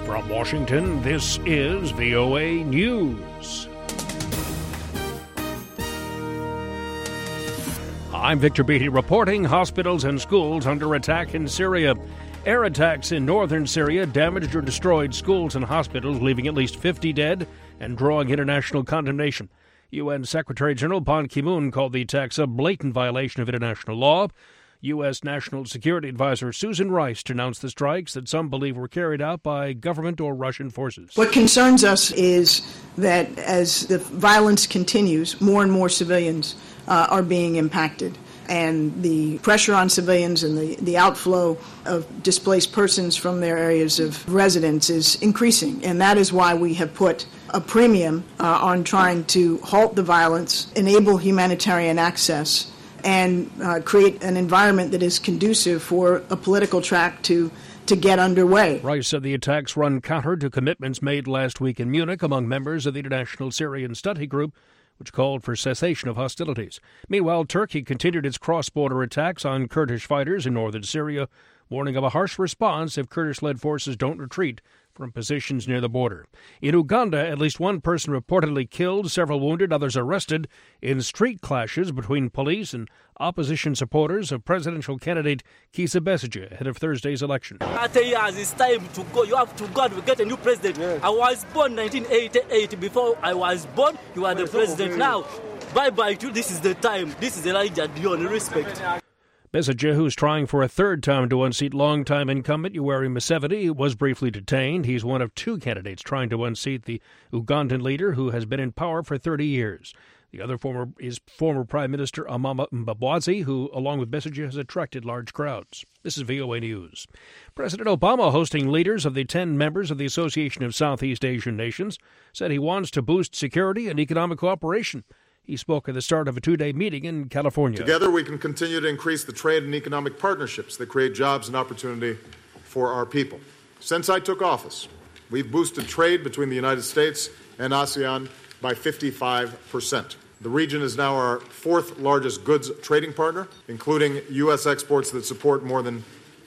From Washington, this is VOA News. I'm Victor Beatty reporting hospitals and schools under attack in Syria. Air attacks in northern Syria damaged or destroyed schools and hospitals, leaving at least 50 dead and drawing international condemnation. UN Secretary General Ban Ki-moon called the attacks a blatant violation of international law. U.S. National Security Advisor Susan Rice denounced the strikes that some believe were carried out by government or Russian forces. What concerns us is that as the violence continues, more and more civilians are being impacted. And the pressure on civilians and the outflow of displaced persons from their areas of residence is increasing. And that is why we have put a premium on trying to halt the violence, enable humanitarian access, and create an environment that is conducive for a political track to get underway. Rice said the attacks run counter to commitments made last week in Munich among members of the International Syrian Study Group, which called for cessation of hostilities. Meanwhile, Turkey continued its cross-border attacks on Kurdish fighters in northern Syria, warning of a harsh response if Kurdish-led forces don't retreat from positions near the border. In Uganda, at least one person reportedly killed, several wounded, others arrested in street clashes between police and opposition supporters of presidential candidate Kizza Besigye ahead of Thursday's election. 30 years, it's time to go. You have to go and get a new president. Yes. I was born 1988. Before I was born, you are the president now. Bye-bye to this is the time. This is Elijah Dion. Respect. Besigye, who's trying for a third time to unseat longtime incumbent Yoweri Museveni, was briefly detained. He's one of two candidates trying to unseat the Ugandan leader who has been in power for 30 years. The other is former Prime Minister Amama Mbabazi, who, along with Besigye, has attracted large crowds. This is VOA News. President Obama, hosting leaders of the 10 members of the Association of Southeast Asian Nations, said he wants to boost security and economic cooperation. He spoke at the start of a two-day meeting in California. Together, we can continue to increase the trade and economic partnerships that create jobs and opportunity for our people. Since I took office, we've boosted trade between the United States and ASEAN by 55%. The region is now our fourth largest goods trading partner, including U.S. exports that support more than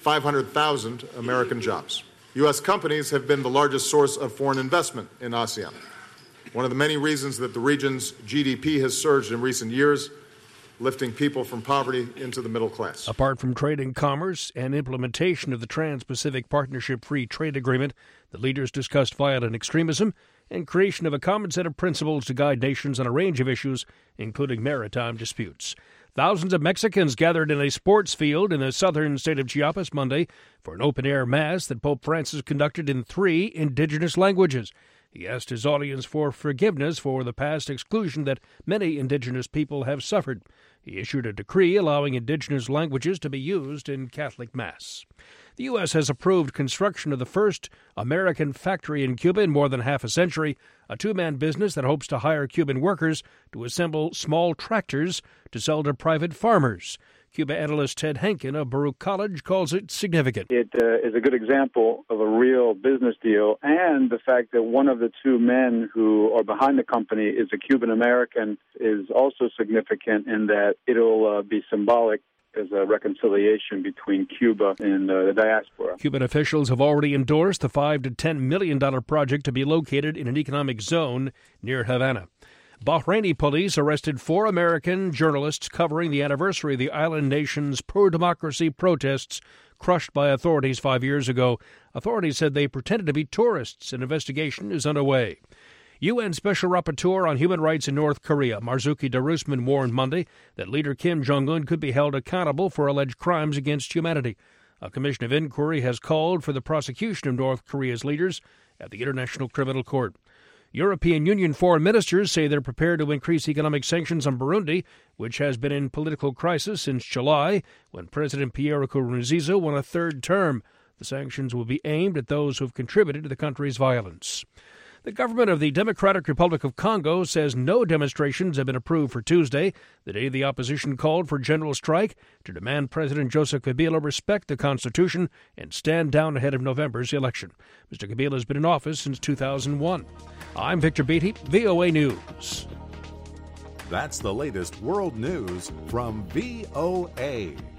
500,000 American jobs. U.S. companies have been the largest source of foreign investment in ASEAN. One of the many reasons that the region's GDP has surged in recent years, lifting people from poverty into the middle class. Apart from trade and commerce and implementation of the Trans-Pacific Partnership Free Trade Agreement, the leaders discussed violent extremism and creation of a common set of principles to guide nations on a range of issues, including maritime disputes. Thousands of Mexicans gathered in a sports field in the southern state of Chiapas Monday for an open-air mass that Pope Francis conducted in 3 indigenous languages. He asked his audience for forgiveness for the past exclusion that many indigenous people have suffered. He issued a decree allowing indigenous languages to be used in Catholic Mass. The U.S. has approved construction of the first American factory in Cuba in more than half a century, a two-man business that hopes to hire Cuban workers to assemble small tractors to sell to private farmers. Cuba analyst Ted Henkin of Baruch College calls it significant. It is a good example of a real business deal, and the fact that one of the two men who are behind the company is a Cuban American is also significant in that it'll be symbolic as a reconciliation between Cuba and the diaspora. Cuban officials have already endorsed the $5 to $10 million project to be located in an economic zone near Havana. Bahraini police arrested 4 American journalists covering the anniversary of the island nation's pro-democracy protests crushed by authorities 5 years ago. Authorities said they pretended to be tourists. An investigation is underway. UN Special Rapporteur on Human Rights in North Korea, Marzuki Darusman, warned Monday that leader Kim Jong-un could be held accountable for alleged crimes against humanity. A commission of inquiry has called for the prosecution of North Korea's leaders at the International Criminal Court. European Union foreign ministers say they're prepared to increase economic sanctions on Burundi, which has been in political crisis since July, when President Pierre Nkurunziza won a third term. The sanctions will be aimed at those who have contributed to the country's violence. The government of the Democratic Republic of Congo says no demonstrations have been approved for Tuesday, the day the opposition called for general strike to demand President Joseph Kabila respect the Constitution and stand down ahead of November's election. Mr. Kabila has been in office since 2001. I'm Victor Beatty, VOA News. That's the latest world news from VOA.